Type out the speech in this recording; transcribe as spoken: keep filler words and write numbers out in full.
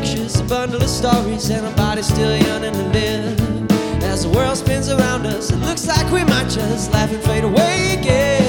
pictures, a bundle of stories, and our bodies still yearning to live. As the world spins around us, it looks like we might just laugh and fade away again.